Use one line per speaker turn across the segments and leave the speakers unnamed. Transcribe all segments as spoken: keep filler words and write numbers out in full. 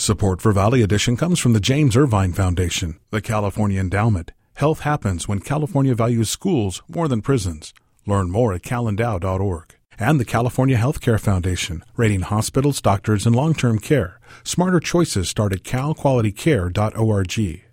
Support for Valley Edition comes from the James Irvine Foundation, the California Endowment. Health happens when California values schools more than prisons. Learn more at cal endow dot org. And the California Healthcare Foundation, rating hospitals, doctors, and long-term care. Smarter choices start at cal quality care dot org.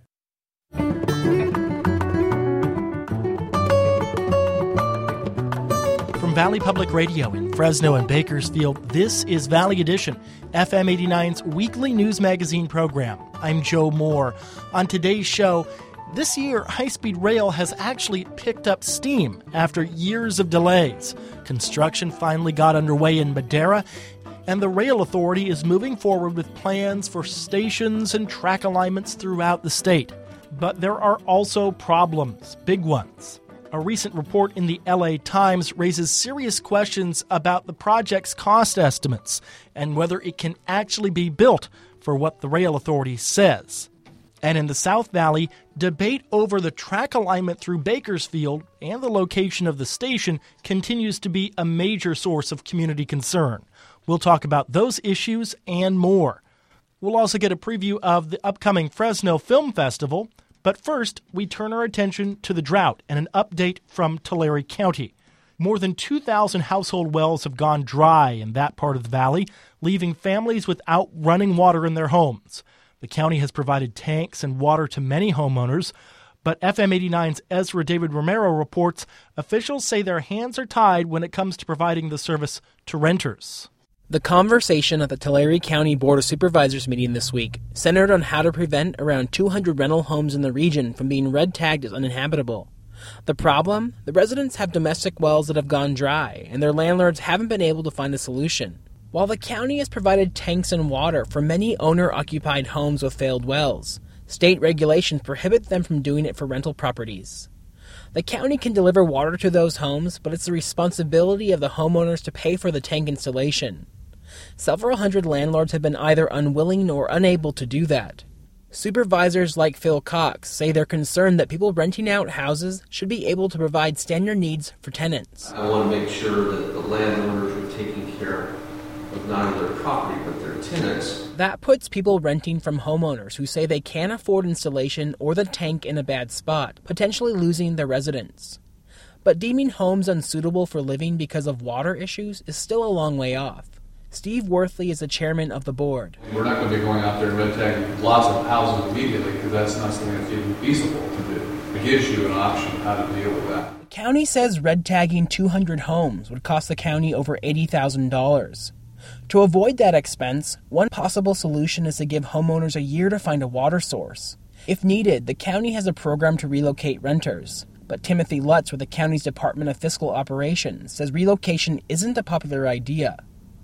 From Valley Public Radio in Fresno and Bakersfield, this is Valley Edition, F M eighty-nine's weekly news magazine program. I'm Joe Moore. On today's show, this year, high-speed rail has actually picked up steam after years of delays. Construction finally got underway in Madera, and the Rail Authority is moving forward with plans for stations and track alignments throughout the state. But there are also problems, big ones. A recent report in the L A Times raises serious questions about the project's cost estimates and whether it can actually be built for what the Rail Authority says. And in the South Valley, debate over the track alignment through Bakersfield and the location of the station continues to be a major source of community concern. We'll talk about those issues and more. We'll also get a preview of the upcoming Fresno Film Festival. But first, we turn our attention to the drought and an update from Tulare County. More than two thousand household wells have gone dry in that part of the valley, leaving families without running water in their homes. The county has provided tanks and water to many homeowners, but F M eighty-nine's Ezra David Romero reports officials say their hands are tied when it comes to providing the service to renters.
The conversation at the Tulare County Board of Supervisors meeting this week centered on how to prevent around two hundred rental homes in the region from being red tagged as uninhabitable. The problem? The residents have domestic wells that have gone dry, and their landlords haven't been able to find a solution. While the county has provided tanks and water for many owner-occupied homes with failed wells, state regulations prohibit them from doing it for rental properties. The county can deliver water to those homes, but it's the responsibility of the homeowners to pay for the tank installation. Several hundred landlords have been either unwilling or unable to do that. Supervisors like Phil Cox say they're concerned that people renting out houses should be able to provide standard needs for tenants.
I want to make sure that the landowners are taking care of not only their property but their tenants.
That puts people renting from homeowners who say they can't afford installation or the tank in a bad spot, potentially losing their residence. But deeming homes unsuitable for living because of water issues is still a long way off. Steve Worthley is the chairman of the board.
We're not going to be going out there and red tagging lots of houses immediately because that's not something that's even feasible to do. It gives you an option how to deal with that.
The county says red tagging two hundred homes would cost the county over eighty thousand dollars. To avoid that expense, one possible solution is to give homeowners a year to find a water source. If needed, the county has a program to relocate renters. But Timothy Lutz with the county's Department of Fiscal Operations says relocation isn't a popular idea.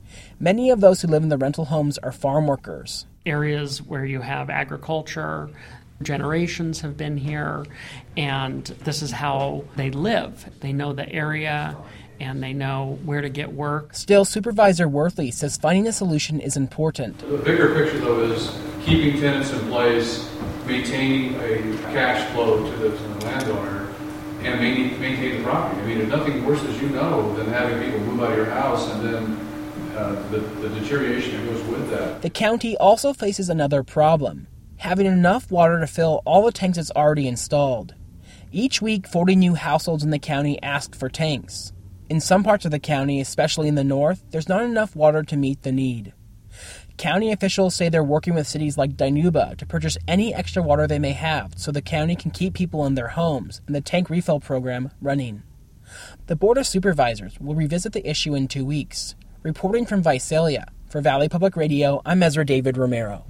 Many of those who live in the rental homes are farm workers.
Areas where you have agriculture, generations have been here, and this is how they live. They know the area, and they know where to get work.
Still, Supervisor Worthley says finding a solution is important.
The bigger picture, though, is keeping tenants in place, maintaining a cash flow to the, to the landowner, and maintain, maintain the property. I mean, there's nothing worse, as you know, than having people move out of your house and then uh, the, the deterioration that goes with that.
The county also faces another problem, having enough water to fill all the tanks it's already installed. Each week, forty new households in the county ask for tanks. In some parts of the county, especially in the north, there's not enough water to meet the need. County officials say they're working with cities like Dinuba to purchase any extra water they may have so the county can keep people in their homes and the tank refill program running. The Board of Supervisors will revisit the issue in two weeks. Reporting from Visalia, for Valley Public Radio, I'm Ezra David Romero.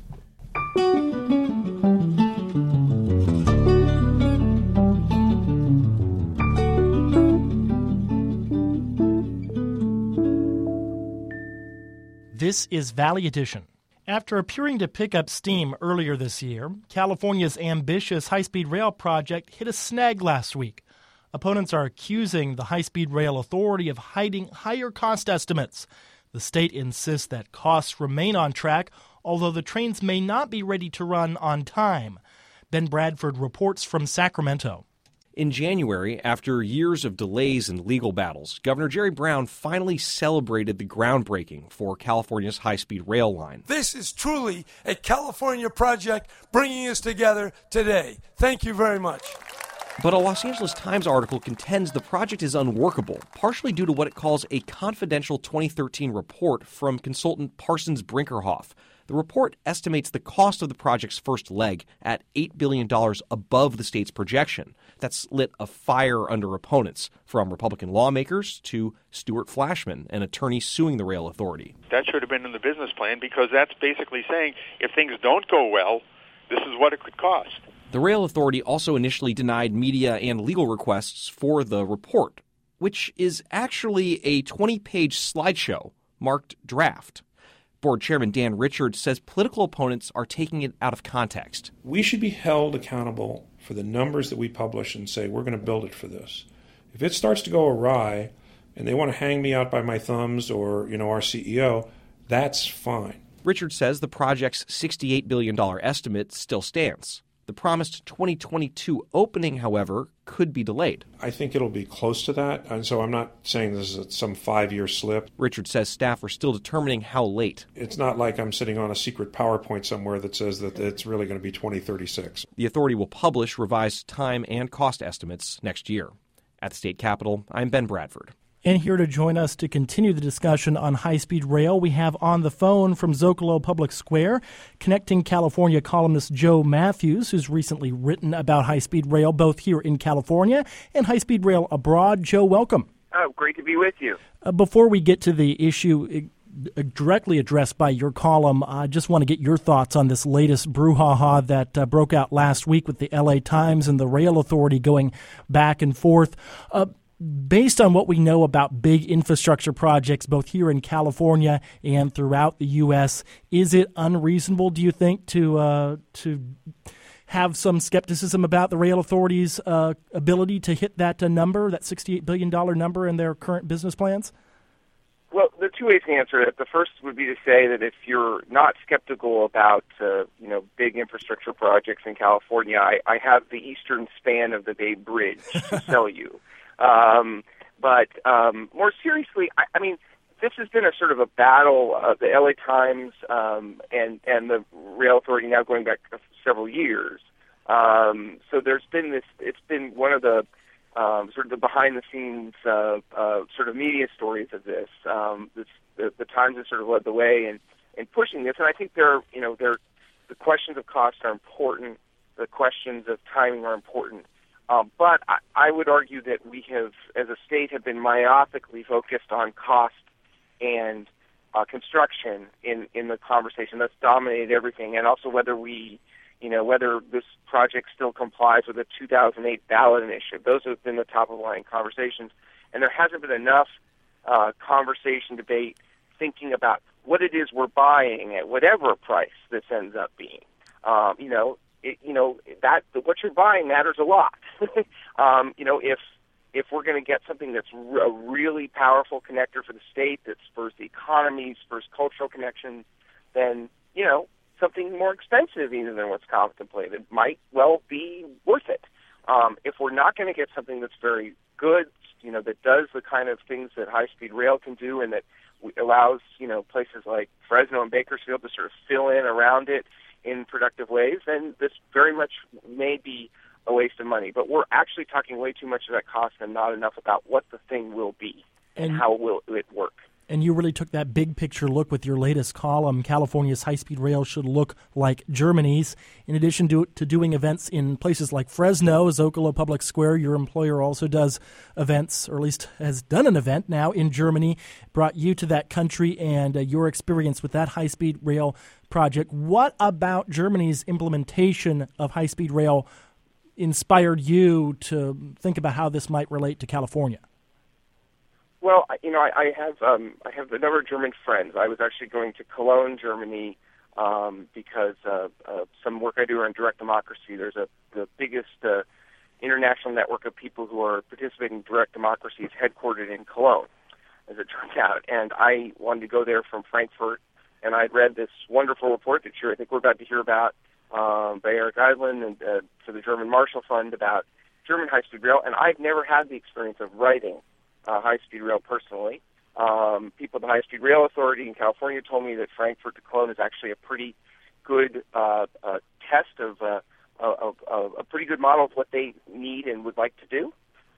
This is Valley Edition. After appearing to pick up steam earlier this year, California's ambitious high-speed rail project hit a snag last week. Opponents are accusing the High-Speed Rail Authority of hiding higher cost estimates. The state insists that costs remain on track, although the trains may not be ready to run on time. Ben Bradford reports from Sacramento.
In January, after years of delays and legal battles, Governor Jerry Brown finally celebrated the groundbreaking for California's high-speed rail line.
This is truly a California project bringing us together today. Thank you very much.
But a Los Angeles Times article contends the project is unworkable, partially due to what it calls a confidential twenty thirteen report from consultant Parsons Brinkerhoff. The report estimates the cost of the project's first leg at eight billion dollars above the state's projection. That's lit a fire under opponents, from Republican lawmakers to Stuart Flashman, an attorney suing the rail authority.
That should have been in the business plan because that's basically saying if things don't go well, this is what it could cost.
The rail authority also initially denied media and legal requests for the report, which is actually a twenty-page slideshow marked draft. Board Chairman Dan Richards says political opponents are taking it out of context.
We should be held accountable for the numbers that we publish and say we're going to build it for this. If it starts to go awry and they want to hang me out by my thumbs or, you know, our C E O, that's fine.
Richards says the project's sixty-eight billion dollars estimate still stands. The promised twenty twenty-two opening, however, could be delayed.
I think it'll be close to that, and so I'm not saying this is some five-year slip.
Richards says staff are still determining how late.
It's not like I'm sitting on a secret PowerPoint somewhere that says that it's really going to be twenty thirty-six.
The authority will publish revised time and cost estimates next year. At the state capitol, I'm Ben Bradford.
And here to join us to continue the discussion on high-speed rail, we have on the phone from Zocalo Public Square, Connecting California columnist Joe Matthews, who's recently written about high-speed rail both here in California and high-speed rail abroad. Joe, welcome.
Oh, great to be with you.
Uh, before we get to the issue uh, directly addressed by your column, I just want to get your thoughts on this latest brouhaha that uh, broke out last week with the L A Times and the rail authority going back and forth. Uh, Based on what we know about big infrastructure projects, both here in California and throughout the U S, is it unreasonable, do you think, to uh, to have some skepticism about the rail authority's uh, ability to hit that uh, number, that sixty-eight billion dollars number in their current business plans?
Well, there are two ways to answer it. The first would be to say that if you're not skeptical about, uh, you know, big infrastructure projects in California, I, I have the eastern span of the Bay Bridge to sell you. Um, but um, more seriously, I, I mean, this has been a sort of a battle of the L A Times um, and and the rail authority now going back several years. Um, so there's been this. It's been one of the um, sort of the behind the scenes uh, uh, sort of media stories of this. Um, this the, the Times has sort of led the way in, in pushing this, and I think there, you know, there the questions of cost are important. The questions of timing are important. Um, but I, I would argue that we have, as a state, have been myopically focused on cost and uh, construction in, in the conversation. That's dominated everything, and also whether we, you know, whether this project still complies with the two thousand eight ballot initiative. Those have been the top-of-the-line conversations, and there hasn't been enough uh, conversation, debate, thinking about what it is we're buying at whatever price this ends up being. Um, you know, It, you know, that what you're buying matters a lot. um, you know, if if we're going to get something that's r- a really powerful connector for the state that spurs the economy, spurs cultural connections, then, you know, something more expensive even than what's contemplated might well be worth it. Um, if we're not going to get something that's very good, you know, that does the kind of things that high-speed rail can do and that allows, you know, places like Fresno and Bakersfield to sort of fill in around it in productive ways, then this very much may be a waste of money. But we're actually talking way too much about cost and not enough about what the thing will be and, and how will it work.
And you really took that big picture look with your latest column, California's high-speed rail should look like Germany's. In addition to, to doing events in places like Fresno, Zocalo Public Square, your employer also does events, or at least has done an event now in Germany, brought you to that country and uh, your experience with that high-speed rail project. What about Germany's implementation of high-speed rail inspired you to think about how this might relate to California?
Well, you know, I, I have um, I have a number of German friends. I was actually going to Cologne, Germany, um, because uh, uh, some work I do around direct democracy. There's a the biggest uh, international network of people who are participating in direct democracy is headquartered in Cologne, as it turns out. And I wanted to go there from Frankfurt, and I'd read this wonderful report that you're, I think we're about to hear about um, by Eric Eidlin and uh, for the German Marshall Fund about German high-speed rail, and I've never had the experience of riding uh, high-speed rail personally. Um, people at the High-Speed Rail Authority in California told me that Frankfurt to Cologne is actually a pretty good uh, uh, test of, uh, of, of a pretty good model of what they need and would like to do.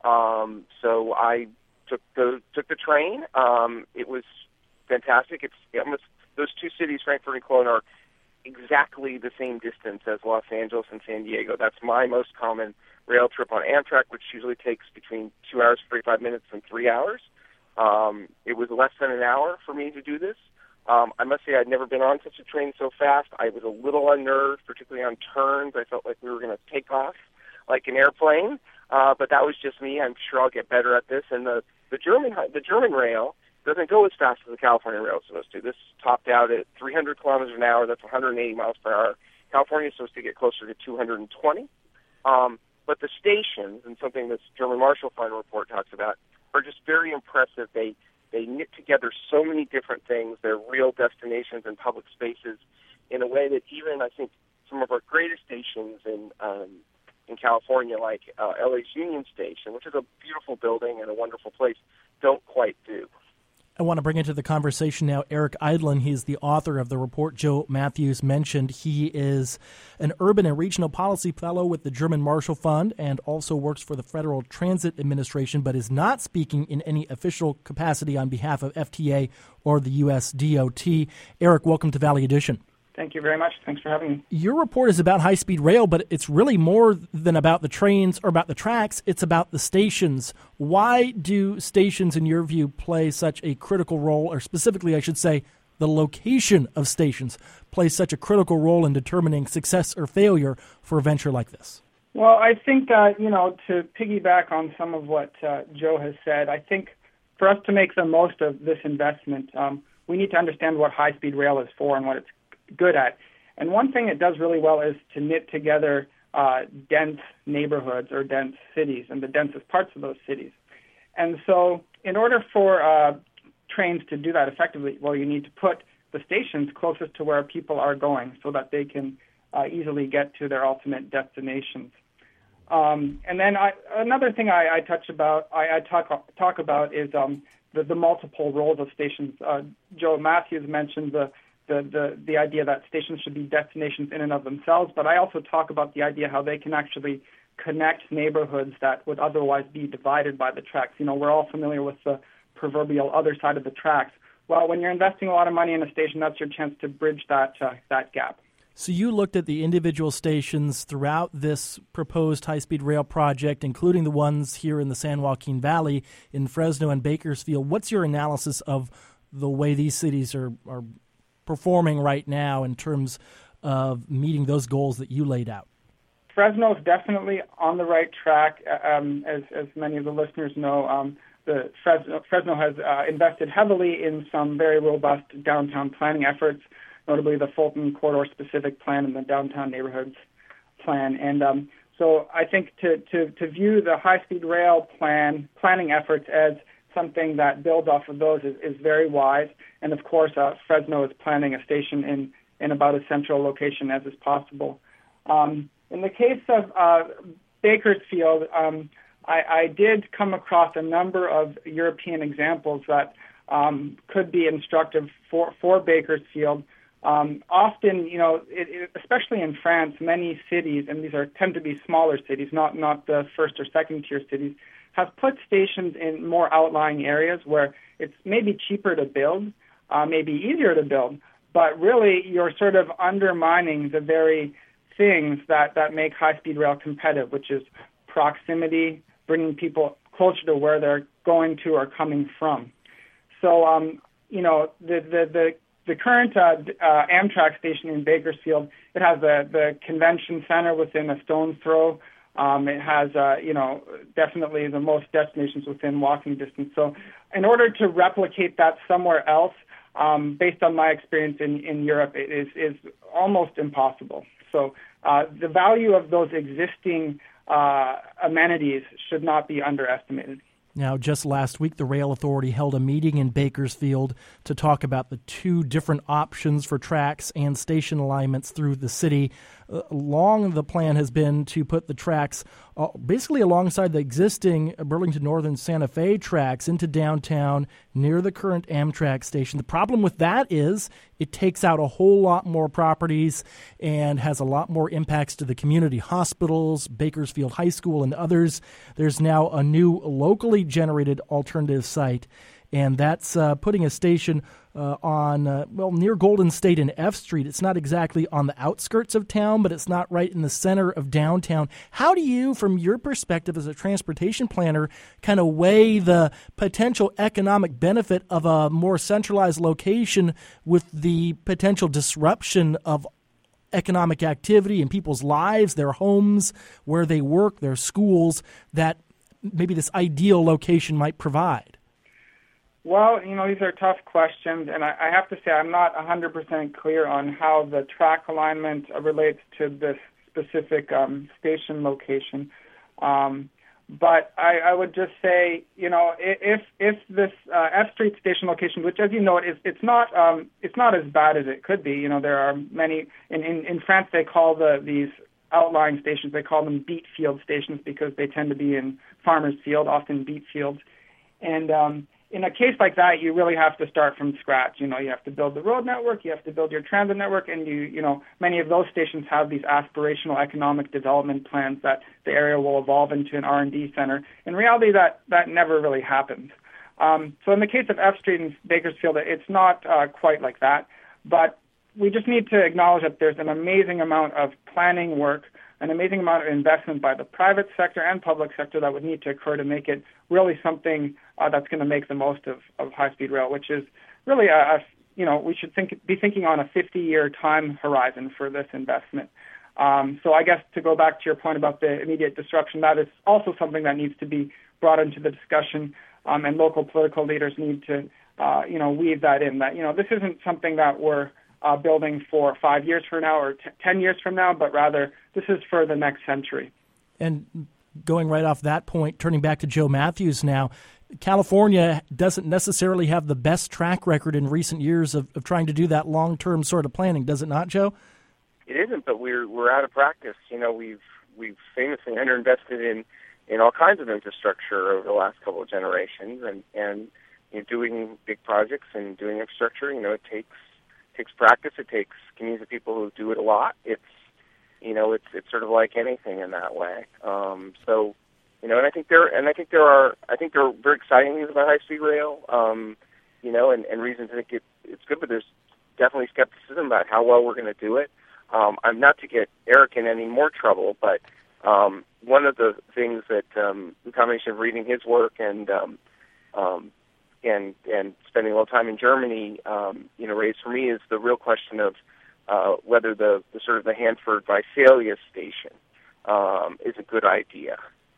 Um, so I took the took the train. Um, it was fantastic. It's almost, those two cities, Frankfurt and Cologne, are exactly the same distance as Los Angeles and San Diego. That's my most common rail trip on Amtrak, which usually takes between two hours, forty-five minutes, and three hours. Um, it was less than an hour for me to do this. Um, I must say I'd never been on such a train so fast. I was a little unnerved, particularly on turns. I felt like we were going to take off like an airplane, uh, but that was just me. I'm sure I'll get better at this. And the, the German the German rail doesn't go as fast as the California rail is supposed to. This topped out at three hundred kilometers an hour. That's one hundred eighty miles per hour. California is supposed to get closer to two hundred twenty. Um, but the stations, and something this German Marshall Fund report talks about, are just very impressive. They they knit together so many different things. They're real destinations and public spaces in a way that even, I think, some of our greatest stations in um, in California, like uh, L A's Union Station, which is a beautiful building and a wonderful place, don't quite do.
I want to bring into the conversation now Eric Eidlin. He's the author of the report Joe Matthews mentioned. He is an urban and regional policy fellow with the German Marshall Fund and also works for the Federal Transit Administration, but is not speaking in any official capacity on behalf of F T A or the U S D O T. Eric, welcome to Valley Edition.
Thank you very much. Thanks for having me.
Your report is about high-speed rail, but it's really more than about the trains or about the tracks. It's about the stations. Why do stations, in your view, play such a critical role, or specifically, I should say, the location of stations play such a critical role in determining success or failure for a venture like this?
Well, I think, uh, you know, to piggyback on some of what uh, Joe has said, I think for us to make the most of this investment, um, we need to understand what high-speed rail is for and what it's good at. And one thing it does really well is to knit together uh, dense neighborhoods or dense cities and the densest parts of those cities. And so in order for uh, trains to do that effectively, well, you need to put the stations closest to where people are going so that they can uh, easily get to their ultimate destinations. Um, and then I, another thing I, I touch about, I, I talk talk about is um, the, the multiple roles of stations. Uh, Joe Matthews mentioned the The, the, the idea that stations should be destinations in and of themselves, but I also talk about the idea how they can actually connect neighborhoods that would otherwise be divided by the tracks. You know, we're all familiar with the proverbial other side of the tracks. Well, when you're investing a lot of money in a station, that's your chance to bridge that uh, that gap.
So you looked at the individual stations throughout this proposed high-speed rail project, including the ones here in the San Joaquin Valley, in Fresno and Bakersfield. What's your analysis of the way these cities are, are performing right now in terms of meeting those goals that you laid out?
Fresno is definitely on the right track. Um, as, as many of the listeners know, um, the Fresno, Fresno has uh, invested heavily in some very robust downtown planning efforts, notably the Fulton Corridor-specific plan and the Downtown Neighborhoods Plan. And um, so I think to, to, to view the high-speed rail plan planning efforts as something that builds off of those is, is very wise. And of course, uh, Fresno is planning a station in, in about as central location as is possible. Um, in the case of uh, Bakersfield, um, I, I did come across a number of European examples that um, could be instructive for, for Bakersfield. Um, often, you know, it, it, especially in France, many cities, and these are tend to be smaller cities, not not the first or second tier cities, have put stations in more outlying areas where it's maybe cheaper to build, uh, maybe easier to build, but really you're sort of undermining the very things that, that make high-speed rail competitive, which is proximity, bringing people closer to where they're going to or coming from. So, um, you know, the the the, the current uh, uh, Amtrak station in Bakersfield, it has the, the convention center within a stone's throw. Um, it has, uh, you know, definitely the most destinations within walking distance. So in order to replicate that somewhere else, um, based on my experience in, in Europe, it is, is almost impossible. So uh, the value of those existing uh, amenities should not be underestimated.
Now, just last week, the Rail Authority held a meeting in Bakersfield to talk about the two different options for tracks and station alignments through the city. Uh, long the plan has been to put the tracks uh, basically alongside the existing Burlington Northern Santa Fe tracks into downtown near the current Amtrak station. The problem with that is it takes out a whole lot more properties and has a lot more impacts to the community hospitals, Bakersfield High School, and others. There's now a new locally generated alternative site, and that's uh, putting a station uh, on, uh, well, near Golden State and F Street. It's not exactly on the outskirts of town, but it's not right in the center of downtown. How do you, from your perspective as a transportation planner, kind of weigh the potential economic benefit of a more centralized location with the potential disruption of economic activity in people's lives, their homes, where they work, their schools, that maybe this ideal location might provide?
Well, you know, these are tough questions, and I, I have to say I'm not one hundred percent clear on how the track alignment relates to this specific um, station location. Um, but I, I would just say, you know, if if this uh, F Street station location, which, as you know, it is, it's not um, it's not as bad as it could be. You know, there are many in in, in France. They call the these outlying stations, they call them beet field stations because they tend to be in farmers' field, often beet fields. And um, in a case like that, you really have to start from scratch. You know, you have to build the road network, you have to build your transit network, and you, you know, many of those stations have these aspirational economic development plans that the area will evolve into an R and D center. In reality, that, that never really happens. Um, so in the case of F Street and Bakersfield, it's not uh, quite like that, but we just need to acknowledge that there's an amazing amount of planning work, an amazing amount of investment by the private sector and public sector that would need to occur to make it really something uh, that's going to make the most of, of high-speed rail, which is really, a, a, you know, we should think be thinking on a fifty-year time horizon for this investment. Um, so I guess to go back to your point about the immediate disruption, that is also something that needs to be brought into the discussion, um, and local political leaders need to, uh, you know, weave that in. That, you know, this isn't something that we're Uh, building for five years from now or t- ten years from now, but rather this is for the next century.
And going right off that point, turning back to Joe Matthews now, California doesn't necessarily have the best track record in recent years of, of trying to do that long-term sort of planning, does it not, Joe?
It isn't, but we're we're out of practice. You know, we've we've famously underinvested in, in all kinds of infrastructure over the last couple of generations, and and you know, doing big projects and doing infrastructure, you know, it takes takes practice. It takes communities of people who do it a lot. It's, you know, it's it's sort of like anything in that way. Um, so, you know, and I think there and I think there are I think there are very exciting things about high speed rail. Um, you know, and, and reasons to think it, it's good, but there's definitely skepticism about how well we're going to do it. Um, I'm not to get Eric in any more trouble, but um, one of the things that um, the combination of reading his work and um, um, and and spending a little time in Germany, um, you know, raised for me is the real question of uh, whether the, the sort of the Hanford-Visalia station um, is a good idea.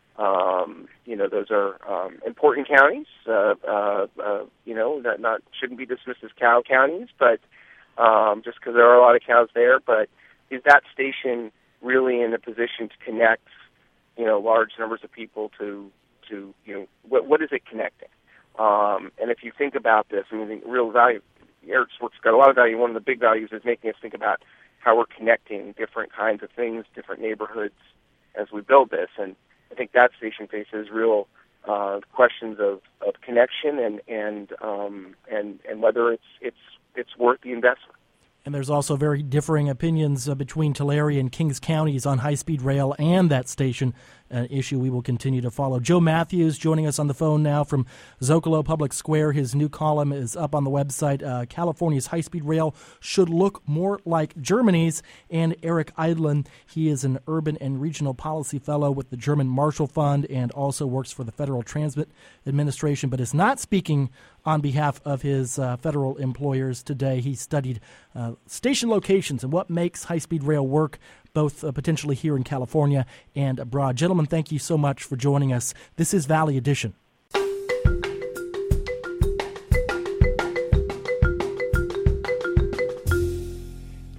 Um, you know, those are um, important counties. Uh, uh, uh, you know, that not shouldn't be dismissed as cow counties, but um, just because there are a lot of cows there. But is that station really in a position to connect, you know, large numbers of people to to you know what what is it connecting? Um, and if you think about this, I mean, the real value, Eric's work's got a lot of value. One of the big values is making us think about how we're connecting different kinds of things, different neighborhoods as we build this. And I think that station faces real uh, questions of, of connection and and um, and and whether it's it's it's worth the investment.
And there's also very differing opinions uh, between Tulare and Kings counties on high-speed rail and that station, an issue we will continue to follow. Joe Matthews joining us on the phone now from Zocalo Public Square. His new column is up on the website. Uh, California's high-speed rail should look more like Germany's. And Eric Eidlin, he is an urban and regional policy fellow with the German Marshall Fund and also works for the Federal Transit Administration, but is not speaking on behalf of his uh, federal employers today. He studied uh, station locations and what makes high-speed rail work, both uh, potentially here in California and abroad. Gentlemen, thank you so much for joining us. This is Valley Edition.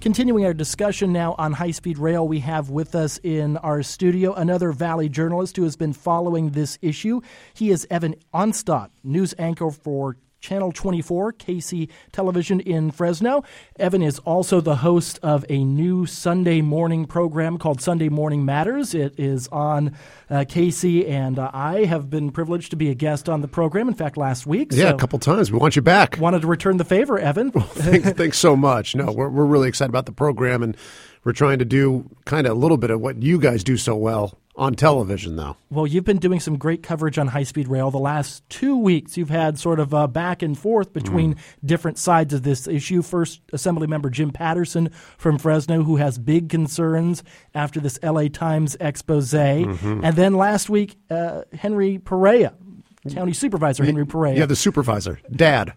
Continuing our discussion now on high-speed rail, we have with us in our studio another Valley journalist who has been following this issue. He is Evan Onstadt, news anchor for Channel twenty-four, K C Television in Fresno. Evan is also the host of a new Sunday morning program called Sunday Morning Matters. It is on uh, K C, and uh, I have been privileged to be a guest on the program, in fact, last week.
Yeah,
so
a couple times. We want you back.
Wanted to return the favor, Evan.
Well, thanks, thanks so much. No, we're, we're really excited about the program, and we're trying to do kind of a little bit of what you guys do so well on television, though.
Well, you've been doing some great coverage on high-speed rail. The last two weeks, you've had sort of a back and forth between mm. different sides of this issue. First, Assemblymember Jim Patterson from Fresno, who has big concerns after this L A Times expose. Mm-hmm. And then last week, uh, Henry Perea, County Supervisor Henry Perea.
Yeah, the supervisor, Dad.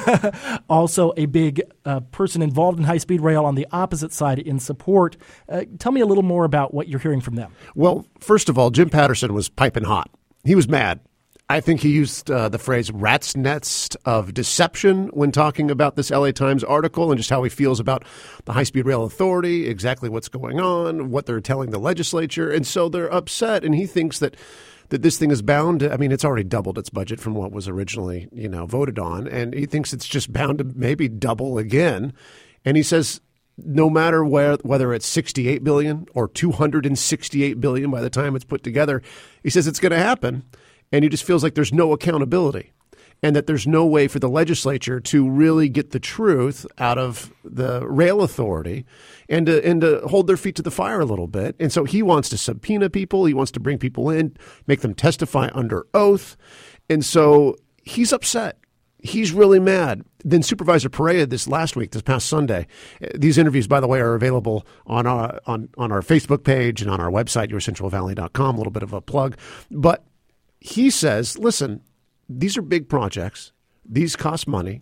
Also a big uh, person involved in high-speed rail on the opposite side in support. Uh, tell me a little more about what you're hearing from them.
Well, first of all, Jim Patterson was piping hot. He was mad. I think he used uh, the phrase rat's nest of deception when talking about this L A Times article and just how he feels about the High-Speed Rail Authority, exactly what's going on, what they're telling the legislature. And so they're upset, and he thinks that that this thing is bound to, I mean, it's already doubled its budget from what was originally, you know, voted on. And he thinks it's just bound to maybe double again. And he says no matter where, whether it's sixty-eight billion dollars or two hundred sixty-eight billion dollars by the time it's put together, he says it's going to happen. And he just feels like there's no accountability and that there's no way for the legislature to really get the truth out of the rail authority and to, and to hold their feet to the fire a little bit. And so he wants to subpoena people. He wants to bring people in, make them testify under oath. And so he's upset. He's really mad. Then Supervisor Perea this last week, this past Sunday, these interviews, by the way, are available on our, on, on our Facebook page and on our website, your central valley dot com, a little bit of a plug. But he says, listen, these are big projects. These cost money.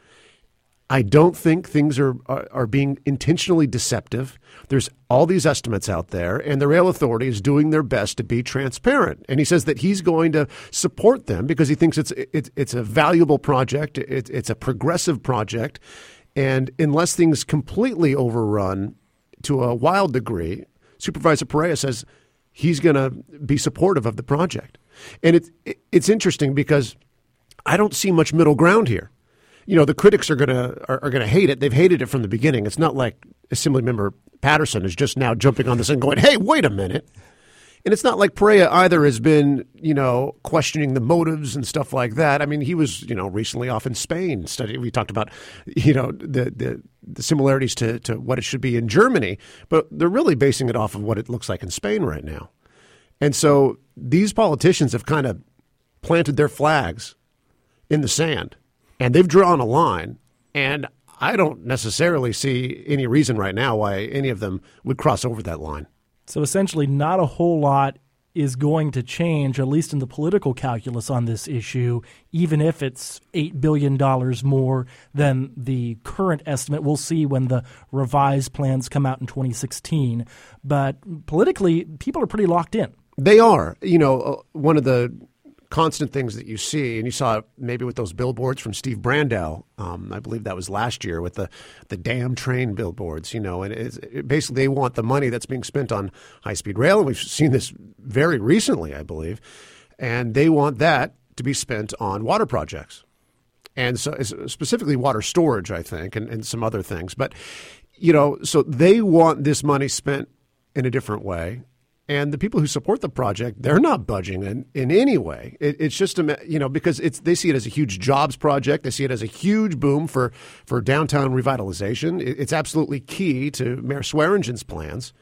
I don't think things are, are are being intentionally deceptive. There's all these estimates out there, and the rail authority is doing their best to be transparent. And he says that he's going to support them because he thinks it's it's, it's a valuable project. It's, it's a progressive project. And unless things completely overrun to a wild degree, Supervisor Perea says he's going to be supportive of the project. And it's it's interesting because I don't see much middle ground here. You know, the critics are gonna are, are gonna hate it. They've hated it from the beginning. It's not like Assemblymember Patterson is just now jumping on this and going, "Hey, wait a minute." And it's not like Perea either has been, you know, questioning the motives and stuff like that. I mean, he was, you know, recently off in Spain studying. We talked about, you know, the the, the similarities to, to what it should be in Germany, but they're really basing it off of what it looks like in Spain right now. And so these politicians have kind of planted their flags in the sand, and they've drawn a line. And I don't necessarily see any reason right now why any of them would cross over that line.
So essentially not a whole lot is going to change, at least in the political calculus on this issue, even if it's eight billion dollars more than the current estimate. We'll see when the revised plans come out in twenty sixteen. But politically, people are pretty locked in.
They are. You know, one of the constant things that you see, and you saw it maybe with those billboards from Steve Brandow, um, I believe that was last year with the, the damn train billboards, you know, and it's, it, basically they want the money that's being spent on high-speed rail, and we've seen this very recently, I believe, and they want that to be spent on water projects, and so specifically water storage, I think, and, and some other things. But, you know, so they want this money spent in a different way. And the people who support the project, they're not budging in, in any way. It, it's just, a, you know, because it's they see it as a huge jobs project. They see it as a huge boom for, for downtown revitalization. It, it's absolutely key to Mayor Swearingen's plans.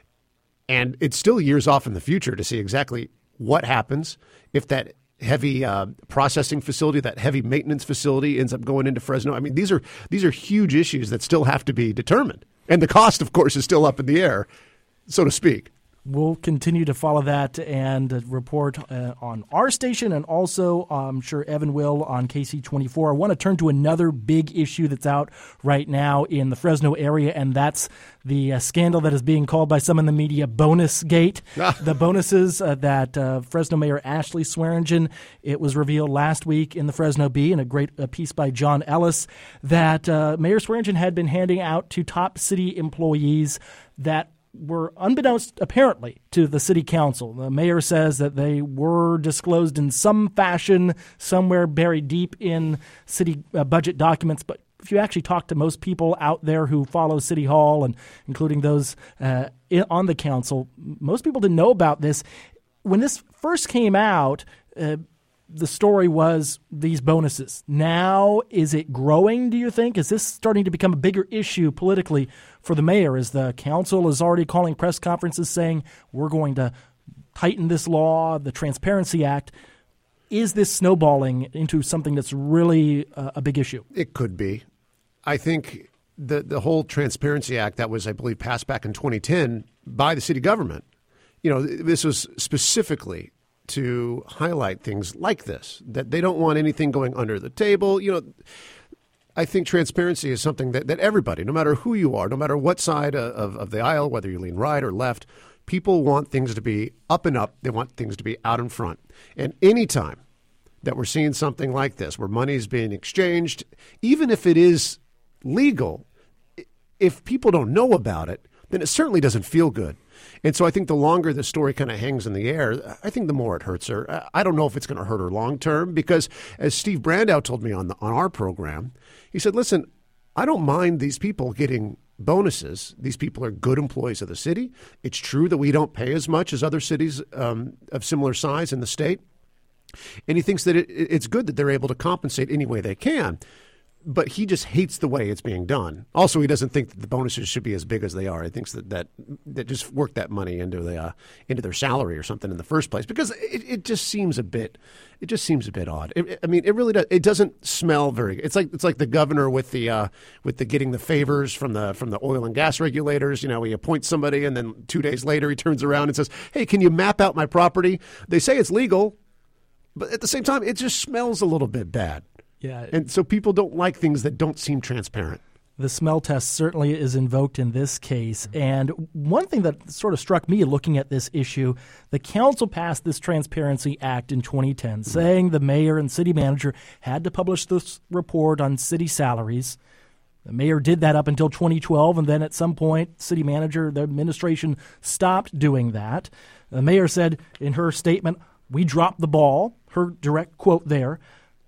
And it's still years off in the future to see exactly what happens if that heavy uh, processing facility, that heavy maintenance facility ends up going into Fresno. I mean, these are these are huge issues that still have to be determined. And the cost, of course, is still up in the air, so to speak.
We'll continue to follow that and uh, report uh, on our station, and also I'm sure Evan will on K C twenty-four. I want to turn to another big issue that's out right now in the Fresno area, and that's the uh, scandal that is being called by some in the media Bonus Gate. The bonuses uh, that uh, Fresno Mayor Ashley Swearingen, it was revealed last week in the Fresno Bee in a great uh, piece by John Ellis that uh, Mayor Swearingen had been handing out to top city employees that were unbeknownst, apparently, to the city council. The mayor says that they were disclosed in some fashion, somewhere buried deep in city uh, budget documents. But if you actually talk to most people out there who follow City Hall, and including those uh, in, on the council, most people didn't know about this. When this first came out, uh, the story was these bonuses. Now, is it growing, do you think? Is this starting to become a bigger issue politically for the mayor, as the council is already calling press conferences saying we're going to tighten this law, the Transparency Act? Is this snowballing into something that's really uh, a big issue?
It could be. I think the the whole Transparency Act that was, I believe, passed back in twenty ten by the city government, you know, this was specifically to highlight things like this, that they don't want anything going under the table. You know, I think transparency is something that, that everybody, no matter who you are, no matter what side of, of the aisle, whether you lean right or left, people want things to be up and up. They want things to be out in front. And anytime that we're seeing something like this, where money is being exchanged, even if it is legal, if people don't know about it, then it certainly doesn't feel good. And so I think the longer the story kind of hangs in the air, I think the more it hurts her. I don't know if it's going to hurt her long term, because as Steve Brandow told me on the, on our program, he said, listen, I don't mind these people getting bonuses. These people are good employees of the city. It's true that we don't pay as much as other cities um, of similar size in the state. And he thinks that it, it's good that they're able to compensate any way they can. But he just hates the way it's being done. Also, he doesn't think that the bonuses should be as big as they are. He thinks that that, that just work that money into the uh, into their salary or something in the first place, because it, it just seems a bit it just seems a bit odd. It, I mean, it really does. It doesn't smell very good. It's like it's like the governor with the uh, with the getting the favors from the from the oil and gas regulators. You know, he appoints somebody, and then two days later he turns around and says, "Hey, can you map out my property?" They say it's legal, but at the same time, it just smells a little bit bad.
Yeah.
And so people don't like things that don't seem transparent.
The smell test certainly is invoked in this case. And one thing that sort of struck me looking at this issue, the council passed this Transparency Act in twenty ten, saying the mayor and city manager had to publish this report on city salaries. The mayor did that up until twenty twelve, and then at some point, city manager, the administration stopped doing that. The mayor said in her statement, "We dropped the ball," her direct quote there.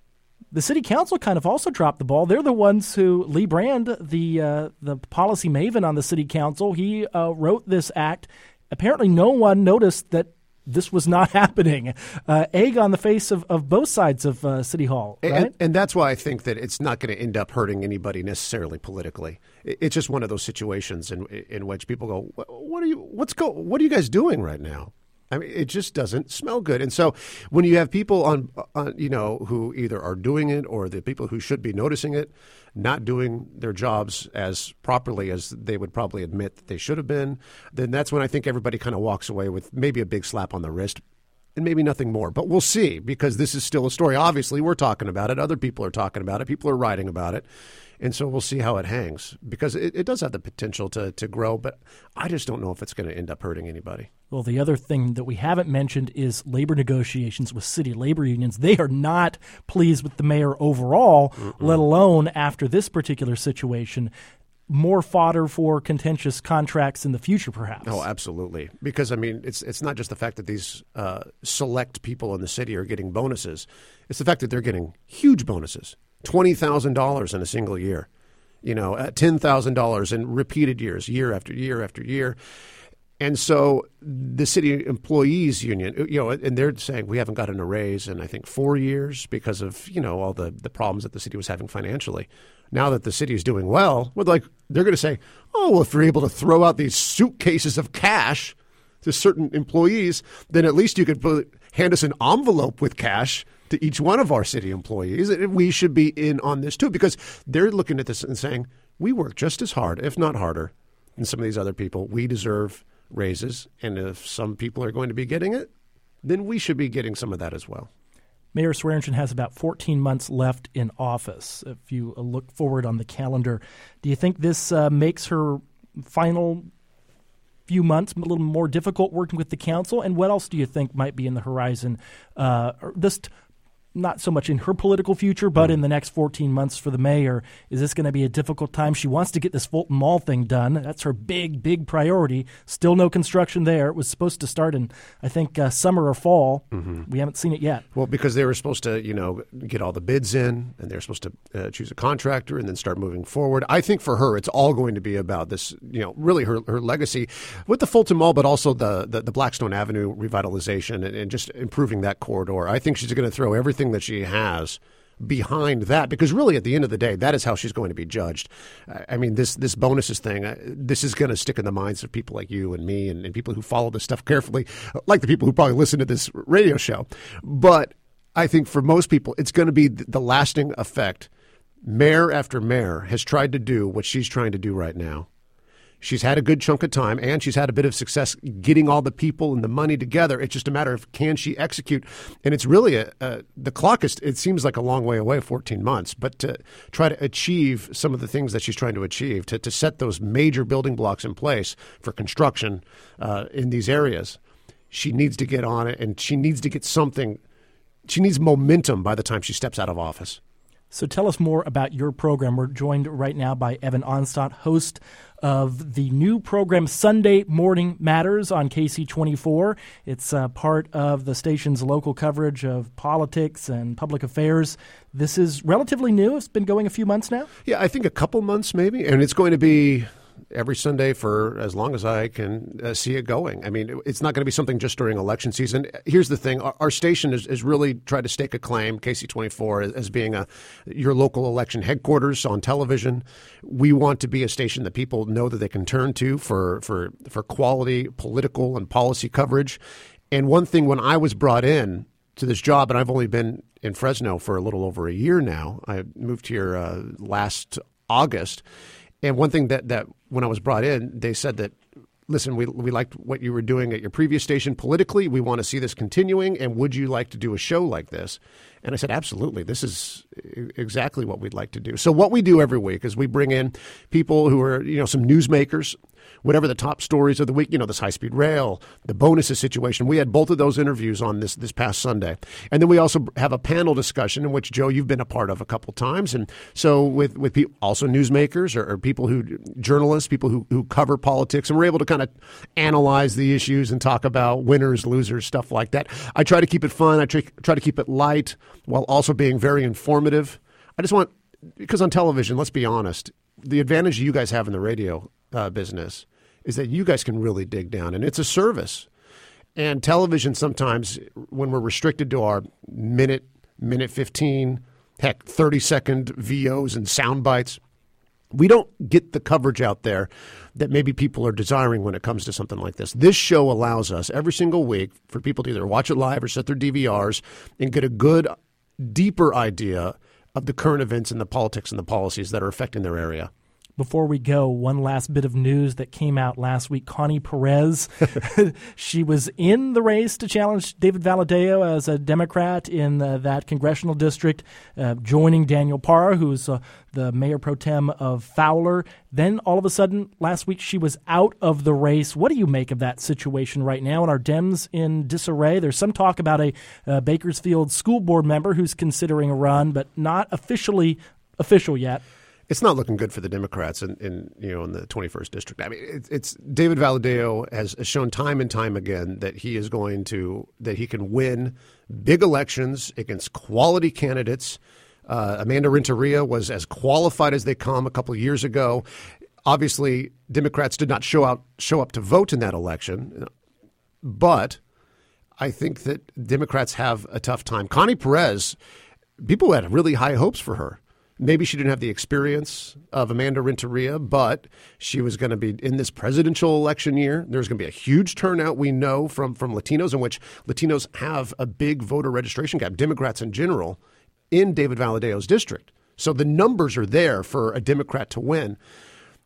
The city council kind of also dropped the ball. They're the ones who, Lee Brand, the uh, the policy maven on the city council, he uh, wrote this act. Apparently no one noticed that this was not happening. Uh, egg on the face of, of both sides of uh, City Hall, right?
And, and that's why I think that it's not going to end up hurting anybody necessarily politically. It's just one of those situations in in which people go, "What are you? What's go? What are you guys doing right now?" I mean, it just doesn't smell good. And so when you have people on, on, you know, who either are doing it, or the people who should be noticing it, not doing their jobs as properly as they would probably admit that they should have been, then that's when I think everybody kind of walks away with maybe a big slap on the wrist and maybe nothing more. But we'll see, because this is still a story. Obviously, we're talking about it. Other people are talking about it. People are writing about it. And so we'll see how it hangs, because it, it does have the potential to, to grow, but I just don't know if it's going to end up hurting anybody.
Well, the other thing that we haven't mentioned is labor negotiations with city labor unions. They are not pleased with the mayor overall, Mm-mm. let alone after this particular situation. More fodder for contentious contracts in the future, perhaps.
Oh, absolutely. Because, I mean, it's it's not just the fact that these uh, select people in the city are getting bonuses. It's the fact that they're getting huge bonuses. twenty thousand dollars in a single year, you know, uh, ten thousand dollars in repeated years, year after year after year. And so the city employees union, you know, and they're saying we haven't gotten a raise in, I think, four years because of, you know, all the, the problems that the city was having financially. Now that the city is doing well, well, like they're going to say, oh, well, if you're able to throw out these suitcases of cash to certain employees, then at least you could put, hand us an envelope with cash to each one of our city employees. We should be in on this too, because they're looking at this and saying, we work just as hard, if not harder, than some of these other people. We deserve raises. And if some people are going to be getting it, then we should be getting some of that as well.
Mayor Swearengin has about fourteen months left in office. If you look forward on the calendar, do you think this uh, makes her final few months a little more difficult working with the council? And what else do you think might be in the horizon? Uh, just not so much in her political future, but in the next fourteen months for the mayor. Is this going to be a difficult time? She wants to get this Fulton Mall thing done. That's her big, big priority. Still no construction there. It was supposed to start in, I think, uh, summer or fall. Mm-hmm. We haven't seen it yet.
Well, because they were supposed to, you know, get all the bids in, and they were supposed to uh, choose a contractor and then start moving forward. I think for her, it's all going to be about this, you know, really her, her legacy with the Fulton Mall, but also the, the, the Blackstone Avenue revitalization and, and just improving that corridor. I think she's going to throw everything that she has behind that, because really at the end of the day, that is how she's going to be judged. I mean, this this bonuses thing, uh, this is going to stick in the minds of people like you and me and, and people who follow this stuff carefully, like the people who probably listen to this radio show. But I think for most people, it's going to be the lasting effect. Mayor after mayor has tried to do what she's trying to do right now. She's had a good chunk of time, and she's had a bit of success getting all the people and the money together. It's just a matter of, can she execute? And it's really a, a the clock is, it seems like a long way away, fourteen months, but to try to achieve some of the things that she's trying to achieve, to, to set those major building blocks in place for construction uh, in these areas, she needs to get on it, and she needs to get something. She needs momentum by the time she steps out of office.
So tell us more about your program. We're joined right now by Evan Onstott, host of the new program Sunday Morning Matters on K C twenty-four. It's uh, part of the station's local coverage of politics and public affairs. This is relatively new. It's been going a few months now.
Yeah, I think a couple months maybe, and it's going to be every Sunday for as long as I can uh, see it going. I mean, it's not going to be something just during election season. Here's the thing. Our, our station is, is really tried to stake a claim, K C twenty-four, as, as being a your local election headquarters on television. We want to be a station that people know that they can turn to for, for, for quality political and policy coverage. And one thing, when I was brought in to this job, and I've only been in Fresno for a little over a year now. I moved here uh, last August. And one thing that, that when I was brought in, they said that, listen, we we liked what you were doing at your previous station politically. We want to see this continuing. And would you like to do a show like this? And I said, absolutely. This is exactly what we'd like to do. So what we do every week is we bring in people who are, you know, some newsmakers, whatever the top stories of the week, you know, this high-speed rail, the bonuses situation. We had both of those interviews on this this past Sunday. And then we also have a panel discussion in which, Joe, you've been a part of a couple times. And so with, with people, also newsmakers or, or people who, journalists, people who, who cover politics, and we're able to kind of analyze the issues and talk about winners, losers, stuff like that. I try to keep it fun. I try, try to keep it light while also being very informative. I just want, because on television, let's be honest, the advantage you guys have in the radio uh, business is that you guys can really dig down, and it's a service. And television sometimes, when we're restricted to our minute, minute fifteen, heck, thirty-second V Os and sound bites, we don't get the coverage out there that maybe people are desiring when it comes to something like this. This show allows us every single week for people to either watch it live or set their D V Rs and get a good, deeper idea of the current events and the politics and the policies that are affecting their area.
Before we go, one last bit of news that came out last week. Connie Perez, she was in the race to challenge David Valadao as a Democrat in uh, that congressional district, uh, joining Daniel Parra, who's uh, the mayor pro tem of Fowler. Then all of a sudden, last week, she was out of the race. What do you make of that situation right now? And are Dems in disarray? There's some talk about a uh, Bakersfield school board member who's considering a run, but not officially official yet.
It's not looking good for the Democrats in, in you know in the twenty-first district. I mean, it's, it's David Valadao has shown time and time again that he is going to that he can win big elections against quality candidates. Uh, Amanda Renteria was as qualified as they come a couple of years ago. Obviously, Democrats did not show out show up to vote in that election, but I think that Democrats have a tough time. Connie Perez, people had really high hopes for her. Maybe she didn't have the experience of Amanda Renteria, but she was going to be in this presidential election year. There's going to be a huge turnout, we know, from, from Latinos, in which Latinos have a big voter registration gap, Democrats in general, in David Valadao's district. So the numbers are there for a Democrat to win.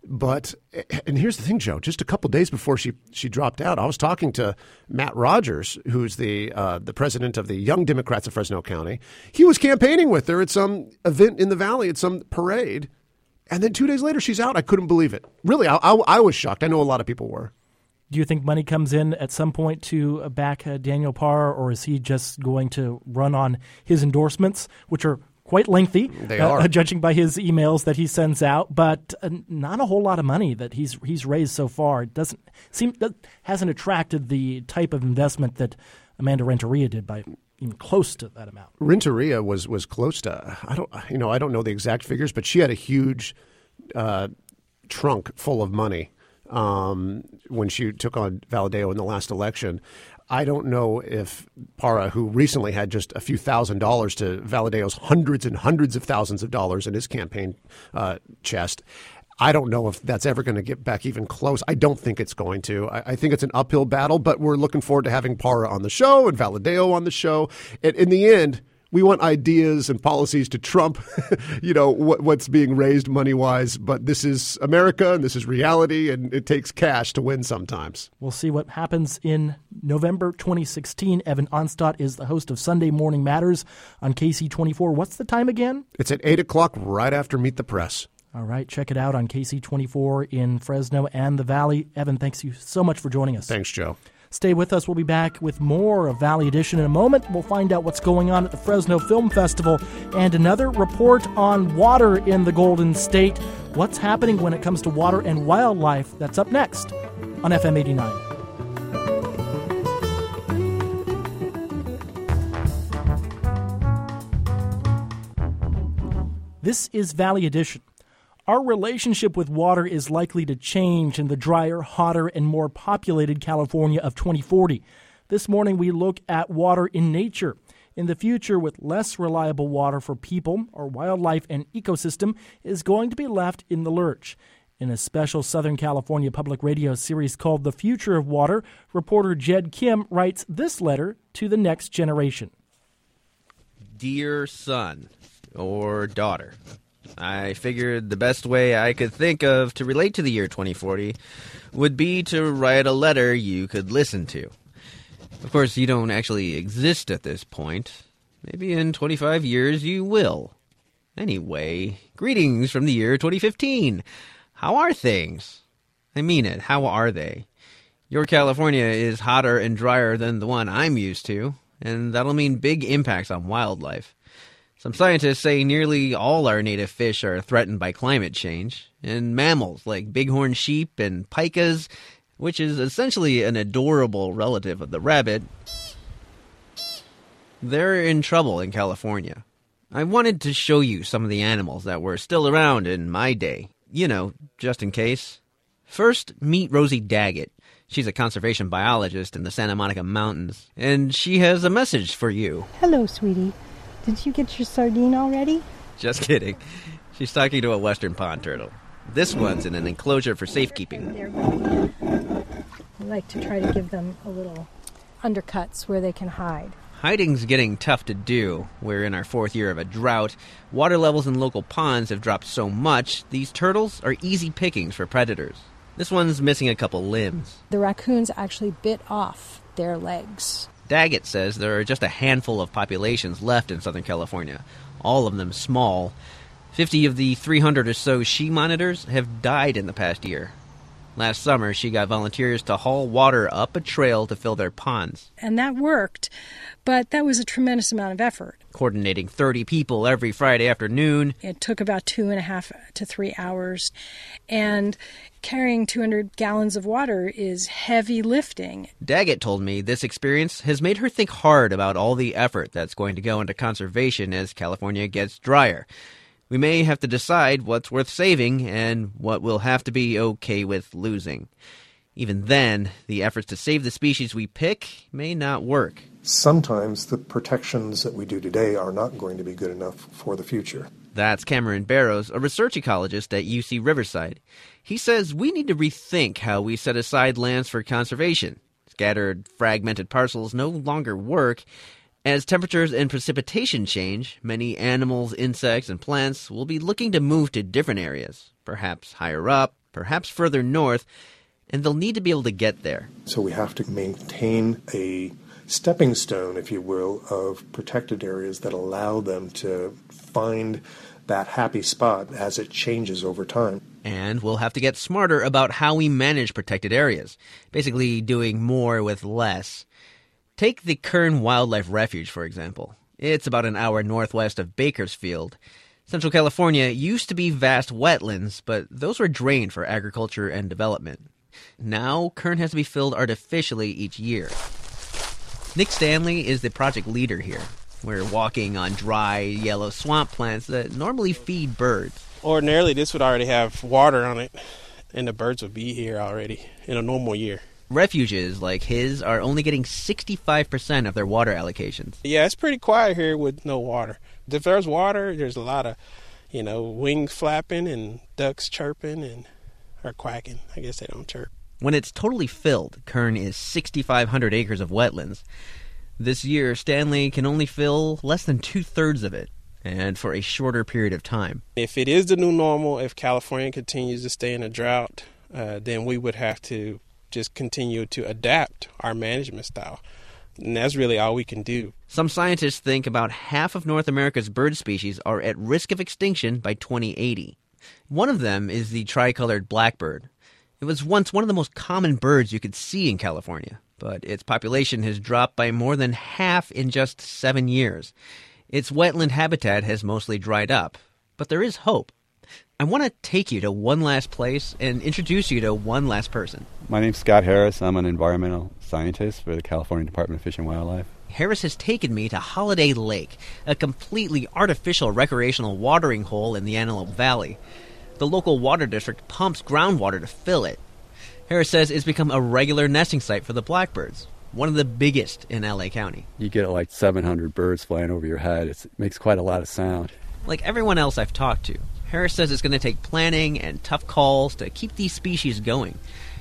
But, and here's the thing, Joe, just a couple days before she, she dropped out, I was talking to Matt Rogers, who's the uh, the president of the Young Democrats of Fresno County. He was campaigning with her at some event in the Valley, at some parade. And then two days later, she's out. I couldn't believe it. Really, I, I, I was shocked. I know a lot of people were.
Do you think money comes in at some point to back uh, Daniel Parra, or is he just going to run on his endorsements, which are quite lengthy,
they are.
Uh, judging by his emails that he sends out, but uh, not a whole lot of money that he's he's raised so far. It doesn't seem that hasn't attracted the type of investment that Amanda Renteria did by even close to that amount.
Renteria was was close to I don't you know I don't know the exact figures, but she had a huge uh, trunk full of money um, when she took on Valadeo in the last election. I don't know if Parra, who recently had just a few thousand dollars to Valadeo's hundreds and hundreds of thousands of dollars in his campaign uh, chest, I don't know if that's ever going to get back even close. I don't think it's going to. I, I think it's an uphill battle, but we're looking forward to having Parra on the show and Valadeo on the show. And in the end, we want ideas and policies to trump, you know, what, what's being raised money-wise. But this is America, and this is reality, and it takes cash to win sometimes.
We'll see what happens in November twenty sixteen. Evan Onstadt is the host of Sunday Morning Matters on K C twenty-four. What's the time again?
It's at eight o'clock right after Meet the Press.
All right, check it out on K C twenty-four in Fresno and the Valley. Evan, thanks you so much for joining us.
Thanks, Joe.
Stay with us. We'll be back with more of Valley Edition in a moment. We'll find out what's going on at the Fresno Film Festival and another report on water in the Golden State. What's happening when it comes to water and wildlife? That's up next on F M eighty-nine. This is Valley Edition. Our relationship with water is likely to change in the drier, hotter, and more populated California of twenty forty. This morning, we look at water in nature. In the future, with less reliable water for people, our wildlife and ecosystem is going to be left in the lurch. In a special Southern California Public Radio series called The Future of Water, reporter Jed Kim writes this letter to the next generation.
Dear son or daughter, I figured the best way I could think of to relate to the year twenty forty would be to write a letter you could listen to. Of course, you don't actually exist at this point. Maybe in twenty-five years you will. Anyway, greetings from the year twenty fifteen. How are things? I mean it, how are they? Your California is hotter and drier than the one I'm used to, and that'll mean big impacts on wildlife. Some scientists say nearly all our native fish are threatened by climate change, and mammals like bighorn sheep and pikas, which is essentially an adorable relative of the rabbit, they're in trouble in California. I wanted to show you some of the animals that were still around in my day, you know, just in case. First, meet Rosie Daggett. She's a conservation biologist in the Santa Monica Mountains, and she has a message for you.
Hello, sweetie. Did you get your sardine already?
Just kidding. She's talking to a western pond turtle. This one's in an enclosure for safekeeping.
I like to try to give them a little undercuts where they can hide.
Hiding's getting tough to do. We're in our fourth year of a drought. Water levels in local ponds have dropped so much, these turtles are easy pickings for predators. This one's missing a couple limbs.
The raccoons actually bit off their legs.
Daggett says there are just a handful of populations left in Southern California, all of them small. Fifty of the three hundred or so she monitors have died in the past year. Last summer, she got volunteers to haul water up a trail to fill their ponds.
And that worked, but that was a tremendous amount of effort.
Coordinating thirty people every Friday afternoon.
It took about two and a half to three hours. And carrying two hundred gallons of water is heavy lifting.
Daggett told me this experience has made her think hard about all the effort that's going to go into conservation as California gets drier. We may have to decide what's worth saving and what we'll have to be okay with losing. Even then, the efforts to save the species we pick may not work.
Sometimes the protections that we do today are not going to be good enough for the future.
That's Cameron Barrows, a research ecologist at U C Riverside. He says we need to rethink how we set aside lands for conservation. Scattered, fragmented parcels no longer work. As temperatures and precipitation change, many animals, insects, and plants will be looking to move to different areas, perhaps higher up, perhaps further north, and they'll need to be able to get there.
So we have to maintain a stepping stone, if you will, of protected areas that allow them to find that happy spot as it changes over time.
And we'll have to get smarter about how we manage protected areas, basically doing more with less. Take the Kern Wildlife Refuge, for example. It's about an hour northwest of Bakersfield. Central California used to be vast wetlands, but those were drained for agriculture and development. Now, Kern has to be filled artificially each year. Nick Stanley is the project leader here. We're walking on dry, yellow swamp plants that normally feed birds.
Ordinarily, this would already have water on it, and the birds would be here already in a normal year.
Refuges like his are only getting sixty-five percent of their water allocations.
Yeah, it's pretty quiet here with no water. If there's water, there's a lot of, you know, wings flapping and ducks chirping and or quacking. I guess they don't chirp.
When it's totally filled, Kern is six thousand five hundred acres of wetlands. This year, Stanley can only fill less than two-thirds of it, and for a shorter period of time.
If it is the new normal, if California continues to stay in a drought, uh, then we would have to just continue to adapt our management style. And that's really all we can do.
Some scientists think about half of North America's bird species are at risk of extinction by twenty eighty. One of them is the tricolored blackbird. It was once one of the most common birds you could see in California, but its population has dropped by more than half in just seven years. Its wetland habitat has mostly dried up, but there is hope. I want to take you to one last place and introduce you to one last person.
My name's Scott Harris. I'm an environmental scientist for the California Department of Fish and Wildlife.
Harris has taken me to Holiday Lake, a completely artificial recreational watering hole in the Antelope Valley. The local water district pumps groundwater to fill it. Harris says it's become a regular nesting site for the blackbirds, one of the biggest in L A County.
You get like seven hundred birds flying over your head. It's, it makes quite a lot of sound.
Like everyone else I've talked to, Harris says it's going to take planning and tough calls to keep these species going.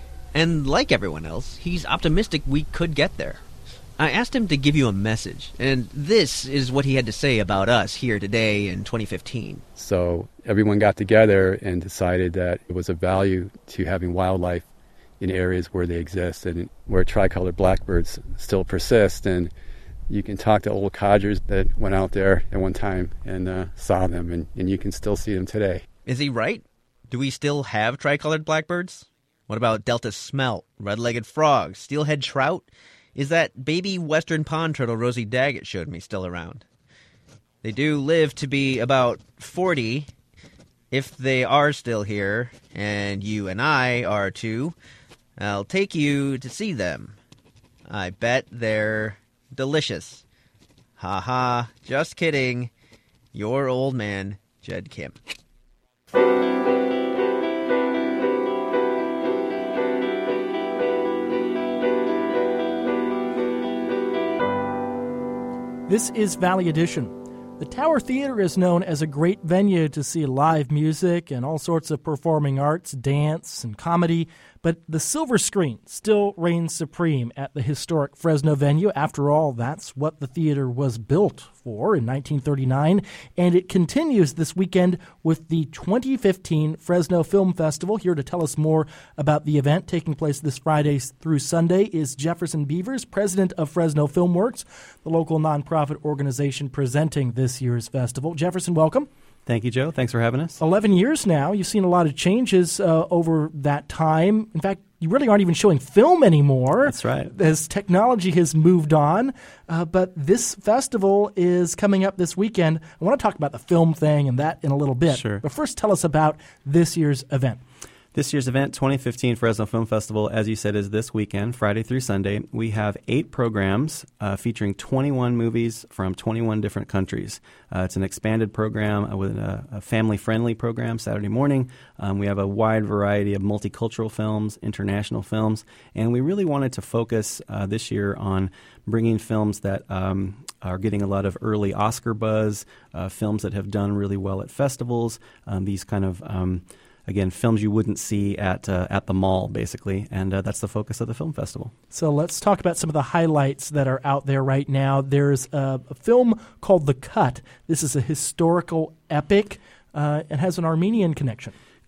And like everyone else, he's optimistic we could get there. I asked him to give you a message, and this is what he had to say about us here today in twenty fifteen.
So everyone got together and decided that it was of value to having wildlife in areas where they exist and where tricolored blackbirds still persist. And you can talk to old codgers that went out there at one time and uh, saw them, and, and you can still see them today.
Is he right? Do we still have tricolored blackbirds? What about Delta smelt, red-legged frogs, steelhead trout? Is that baby western pond turtle Rosie Daggett showed me still around? They do live to be about forty. If they are still here, and you and I are too, I'll take you to see them. I bet they're delicious. Ha ha, just kidding. Your old man, Jed Kim.
This is Valley Edition. The Tower Theater is known as a great venue to see live music and all sorts of performing arts, dance, and comedy, but the silver screen still reigns supreme at the historic Fresno venue. After all, that's what the theater was built for in nineteen thirty-nine, and it continues this weekend with the twenty fifteen Fresno Film Festival. Here to tell us more about the event taking place this Friday through Sunday is Jefferson Beavers, president of Fresno Filmworks, the local nonprofit organization presenting this year's festival. Jefferson, welcome.
Thank you, Joe. Thanks for having us.
Eleven years now. You've seen a lot of changes uh, over that time. In fact, you really aren't even showing film anymore.
That's right.
As technology has moved on. Uh, but this festival is coming up this weekend. I want to talk about the film thing and that in a little bit.
Sure.
But first, tell us about this year's event.
This year's event, twenty fifteen Fresno Film Festival, as you said, is this weekend, Friday through Sunday. We have eight programs uh, featuring twenty-one movies from twenty-one different countries. Uh, it's an expanded program uh, with a, a family-friendly program Saturday morning. Um, we have a wide variety of multicultural films, international films, and we really wanted to focus uh, this year on bringing films that um, are getting a lot of early Oscar buzz, uh, films that have done really well at festivals, um, these kind of um, Again, films you wouldn't see at uh, at the mall, basically, and uh, that's the focus of the film festival.
So let's talk about some of the highlights that are out there right now. There's a, a film called The Cut. This is a historical epic. Uh, it has an Armenian connection.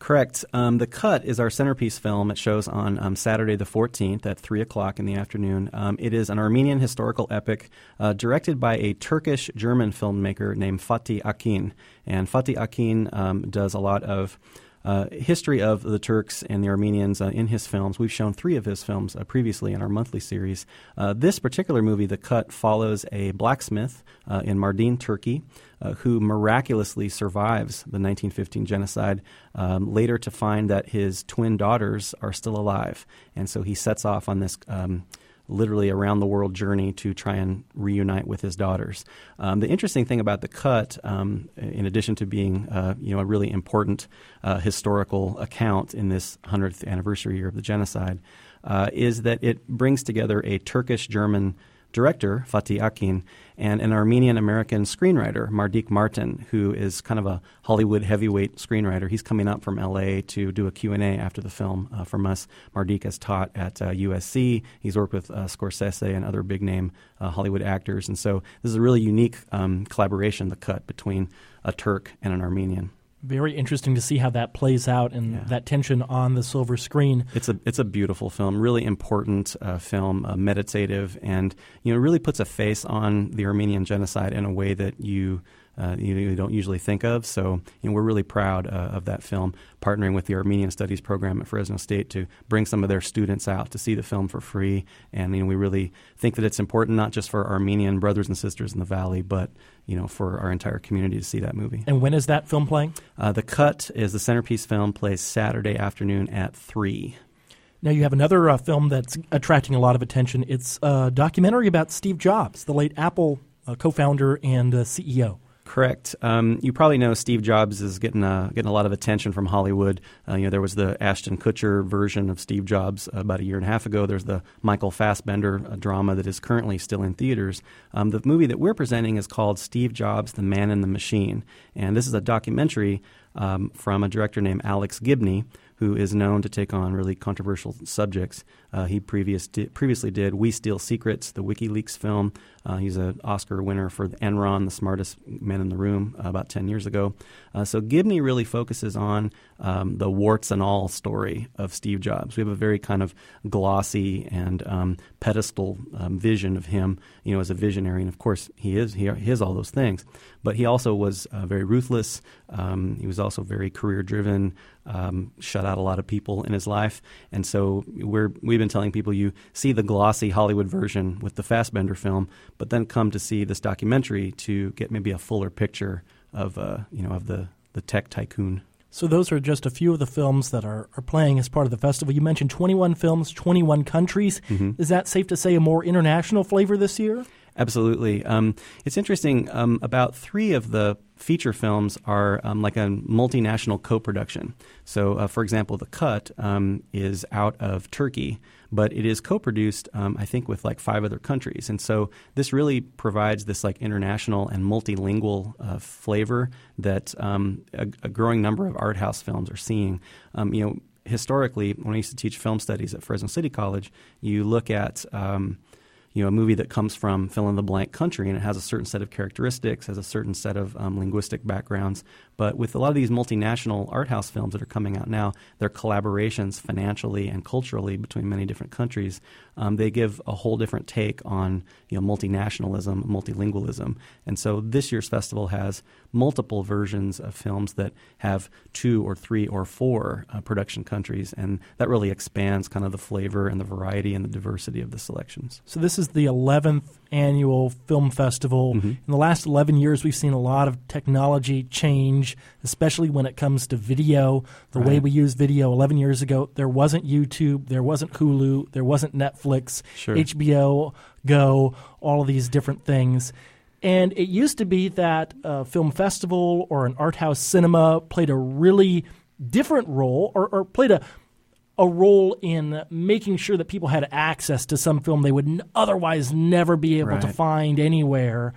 Correct. Um, The Cut is our centerpiece film. It shows on um, Saturday the fourteenth at three o'clock in the afternoon. Um, it is an Armenian historical epic uh, directed by a Turkish-German filmmaker named Fatih Akin. And Fatih Akin um, does a lot of Uh, history of the Turks and the Armenians uh, in his films. We've shown three of his films uh, previously in our monthly series. Uh, this particular movie, The Cut, follows a blacksmith uh, in Mardin, Turkey, uh, who miraculously survives the nineteen fifteen genocide, um, later to find that his twin daughters are still alive. And so he sets off on this um, literally around-the-world journey to try and reunite with his daughters. Um, the interesting thing about The Cut, um, in addition to being uh, you know, a really important uh, historical account in this hundredth anniversary year of the genocide, uh, is that it brings together a Turkish-German director, Fatih Akin, and an Armenian-American screenwriter, Mardik Martin, who is kind of a Hollywood heavyweight screenwriter. He's coming up from L A to do a Q and A after the film uh, from us. Mardik has taught at uh, U S C. He's worked with uh, Scorsese and other big-name uh, Hollywood actors. And so this is a really unique um, collaboration, The Cut, between a Turk and an Armenian.
Very interesting to see how that plays out and yeah. that tension on the silver screen.
It's a it's a beautiful film, really important uh, film, uh, meditative, and you know really puts a face on the Armenian genocide in a way that you uh, you, you don't usually think of. So you know, we're really proud uh, of that film, partnering with the Armenian Studies program at Fresno State to bring some of their students out to see the film for free. And you know, we really think that it's important not just for our Armenian brothers and sisters in the Valley, but you know, for our entire community to see that movie.
And when is that film playing?
Uh, The Cut is the centerpiece film, plays Saturday afternoon at three.
Now you have another uh, film that's attracting a lot of attention. It's a documentary about Steve Jobs, the late Apple uh, co-founder and uh, C E O.
Correct. Um, you probably know Steve Jobs is getting a, getting a lot of attention from Hollywood. Uh, you know, there was the Ashton Kutcher version of Steve Jobs uh, about a year and a half ago. There's the Michael Fassbender uh, drama that is currently still in theaters. Um, the movie that we're presenting is called Steve Jobs, The Man in the Machine. And this is a documentary um, from a director named Alex Gibney, who is known to take on really controversial subjects. Uh, he previous di- previously did We Steal Secrets, the WikiLeaks film. Uh, he's an Oscar winner for Enron, the smartest man in the room, uh, about ten years ago. Uh, so Gibney really focuses on um, the warts and all story of Steve Jobs. We have a very kind of glossy and um, pedestal um, vision of him, you know, as a visionary. And of course, he is. He, he is all those things. But he also was uh, very ruthless. Um, he was also very career-driven, um, shut out a lot of people in his life. And so we're, we've been telling people, you see the glossy Hollywood version with the Fassbender film, but then come to see this documentary to get maybe a fuller picture of, uh, you know, of the, the tech tycoon.
So those are just a few of the films that are, are playing as part of the festival. You mentioned twenty-one films, twenty-one countries. Mm-hmm. Is that safe to say a more international flavor this year?
Absolutely. Um, it's interesting. Um, about three of the feature films are um, like a multinational co-production. So, uh, for example, The Cut um, is out of Turkey, but it is co-produced, um, I think, with like five other countries. And so this really provides this like international and multilingual uh, flavor that um, a, a growing number of art house films are seeing. Um, you know, historically, when I used to teach film studies at Fresno City College, you look at um, you know, a movie that comes from fill-in-the-blank country, and it has a certain set of characteristics, has a certain set of um, linguistic backgrounds. But with a lot of these multinational art house films that are coming out now, they're collaborations financially and culturally between many different countries. Um, they give a whole different take on, you know, multinationalism, multilingualism. And so this year's festival has multiple versions of films that have two or three or four uh, production countries, and that really expands kind of the flavor and the variety and the diversity of the selections.
So this is the eleventh annual film festival. Mm-hmm. In the last eleven years, we've seen a lot of technology change, especially when it comes to video, the right. way we use video. eleven years ago, there wasn't YouTube, there wasn't Hulu, there wasn't Netflix, sure. H B O Go, all of these different things. And it used to be that a film festival or an art house cinema played a really different role or, or played a a role in making sure that people had access to some film they would n- otherwise never be able right. to find anywhere.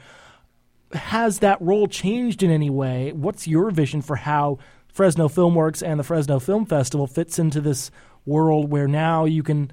Has that role changed in any way? What's your vision for how Fresno Filmworks and the Fresno Film Festival fits into this world where now you can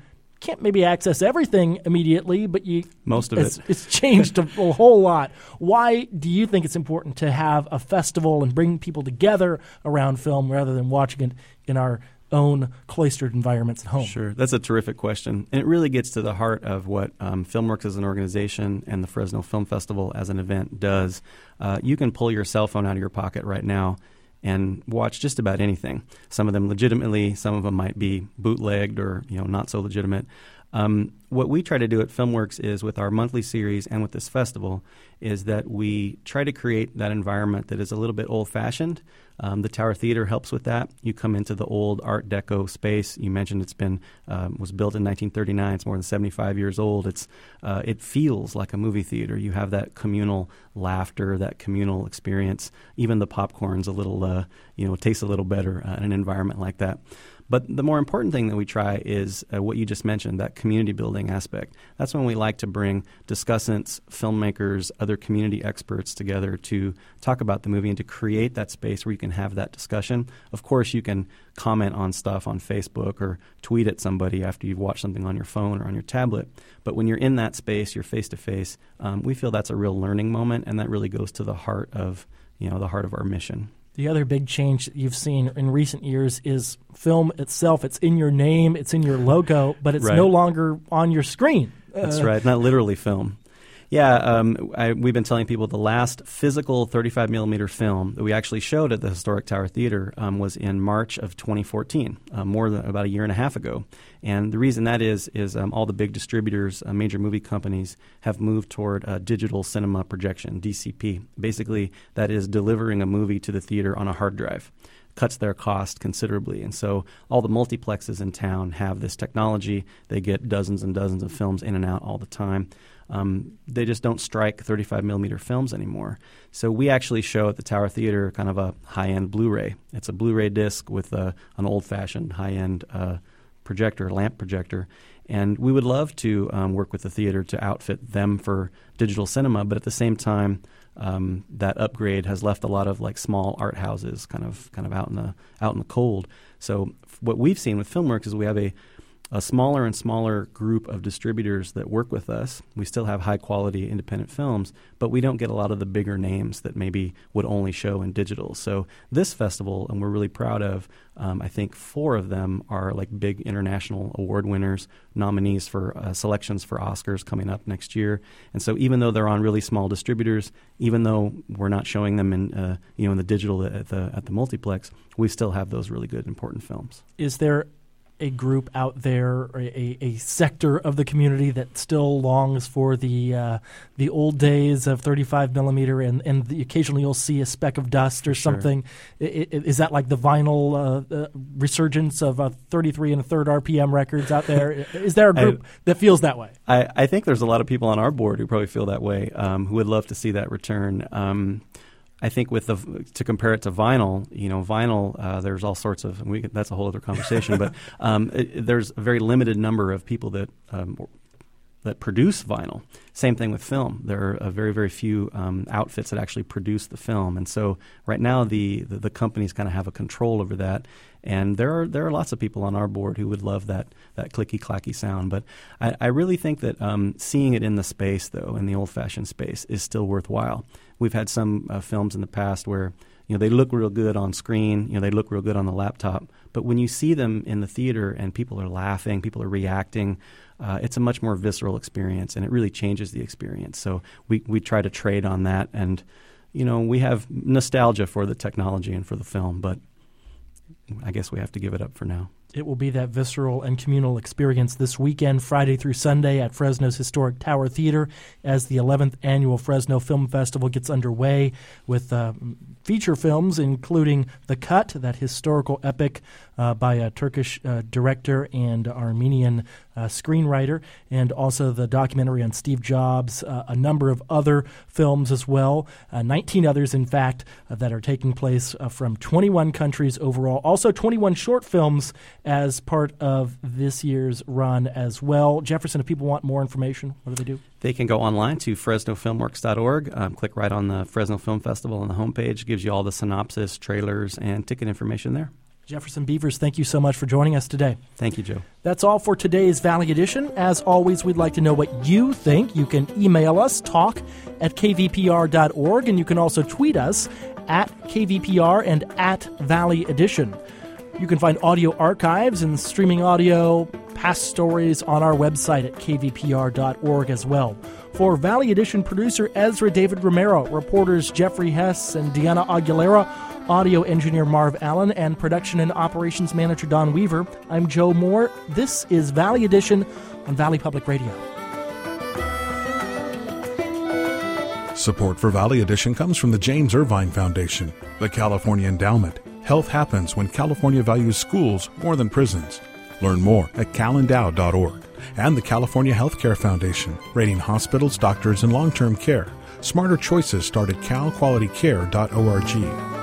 can't maybe access everything immediately, but you
most of
it's,
it.
It's changed a, a whole lot. Why do you think it's important to have a festival and bring people together around film rather than watching it in our own cloistered environments at home?
Sure. That's a terrific question. And it really gets to the heart of what um, FilmWorks as an organization and the Fresno Film Festival as an event does. Uh, you can pull your cell phone out of your pocket right now and watch just about anything. Some of them legitimately, some of them might be bootlegged or, you know, not so legitimate. Um, what we try to do at FilmWorks is, with our monthly series and with this festival, is that we try to create that environment that is a little bit old-fashioned. Um, the Tower Theater helps with that. You come into the old Art Deco space. You mentioned it's been um, was built in nineteen thirty-nine. It's more than seventy-five years old. It's uh, it feels like a movie theater. You have that communal laughter, that communal experience. Even the popcorn's a little, uh, you know, tastes a little better uh, in an environment like that. But the more important thing that we try is uh, what you just mentioned, that community building aspect. That's when we like to bring discussants, filmmakers, other community experts together to talk about the movie and to create that space where you can have that discussion. Of course, you can comment on stuff on Facebook or tweet at somebody after you've watched something on your phone or on your tablet. But when you're in that space, you're face-to-face, um, we feel that's a real learning moment, and that really goes to the heart of, you know, the heart of our mission.
The other big change that you've seen in recent years is film itself. It's in your name, it's in your logo, but it's
right.
no longer on your screen.
That's
uh,
right, not literally film. Yeah, um, I, we've been telling people the last physical thirty-five millimeter film that we actually showed at the Historic Tower Theater um, was in March of twenty fourteen, uh, more than about a year and a half ago. And the reason that is is um, all the big distributors, uh, major movie companies, have moved toward uh, digital cinema projection, D C P. Basically, that is delivering a movie to the theater on a hard drive. Cuts their cost considerably. And so all the multiplexes in town have this technology. They get dozens and dozens of films in and out all the time. Um, they just don't strike thirty-five millimeter films anymore. So we actually show at the Tower Theater kind of a high-end Blu-ray. It's a Blu-ray disc with a, an old-fashioned high-end uh, projector, lamp projector. And we would love to um, work with the theater to outfit them for digital cinema, but at the same time, um, that upgrade has left a lot of like small art houses kind of kind of out in the out in the cold. So f- what we've seen with FilmWorks is we have a a smaller and smaller group of distributors that work with us. We still have high-quality independent films, but we don't get a lot of the bigger names that maybe would only show in digital. So this festival, and we're really proud of, um, I think four of them are like big international award winners, nominees for uh, selections for Oscars coming up next year. And so even though they're on really small distributors, even though we're not showing them in uh, you know in the digital at the at the multiplex, we still have those really good, important films.
Is there a group out there, a, a sector of the community that still longs for the uh, the old days of thirty-five millimeter, and, and the, occasionally you'll see a speck of dust or
Sure.
something? I, I, is that like the vinyl uh, uh, resurgence of uh, thirty-three and a third R P M records out there? Is there a group
I,
that feels that way?
I, I think there's a lot of people on our board who probably feel that way, um, who would love to see that return. Um, I think with the to compare it to vinyl, you know, vinyl, uh, there's all sorts of, we, that's a whole other conversation, but um, it, there's a very limited number of people that um, that produce vinyl. Same thing with film. There are uh, very, very few um, outfits that actually produce the film. And so right now the, the, the companies kind of have a control over that. And there are there are lots of people on our board who would love that that clicky-clacky sound. But I, I really think that um, seeing it in the space, though, in the old-fashioned space, is still worthwhile. We've had some uh, films in the past where, you know, they look real good on screen, you know, they look real good on the laptop. But when you see them in the theater and people are laughing, people are reacting, uh, it's a much more visceral experience, and it really changes the experience. So we, we try to trade on that. And, you know, we have nostalgia for the technology and for the film, but I guess we have to give it up for now.
It will be that visceral and communal experience this weekend, Friday through Sunday, at Fresno's Historic Tower Theater, as the eleventh Annual Fresno Film Festival gets underway with uh, feature films, including The Cut, that historical epic uh, by a Turkish uh, director and Armenian uh, screenwriter, and also the documentary on Steve Jobs, uh, a number of other films as well, uh, nineteen others, in fact, uh, that are taking place uh, from twenty-one countries overall. Also twenty-one short films as part of this year's run as well. Jefferson, if people want more information, what do they do?
They can go online to fresno filmworks dot org, um, click right on the Fresno Film Festival on the homepage, gives you all the synopsis, trailers, and ticket information there.
Jefferson Beavers, thank you so much for joining us today.
Thank you, Joe.
That's all for today's Valley Edition. As always, we'd like to know what you think. You can email us, talk at k v p r dot org, and you can also tweet us at K V P R and at Valley Edition. You can find audio archives and streaming audio, past stories on our website at k v p r dot org as well. For Valley Edition producer Ezra David Romero, reporters Jeffrey Hess and Deanna Aguilera, audio engineer Marv Allen, and production and operations manager Don Weaver, I'm Joe Moore. This is Valley Edition on Valley Public Radio.
Support for Valley Edition comes from the James Irvine Foundation, the California Endowment. Health happens when California values schools more than prisons. Learn more at cal endow dot org. And the California Healthcare Foundation, rating hospitals, doctors, and long-term care. Smarter choices start at cal quality care dot org.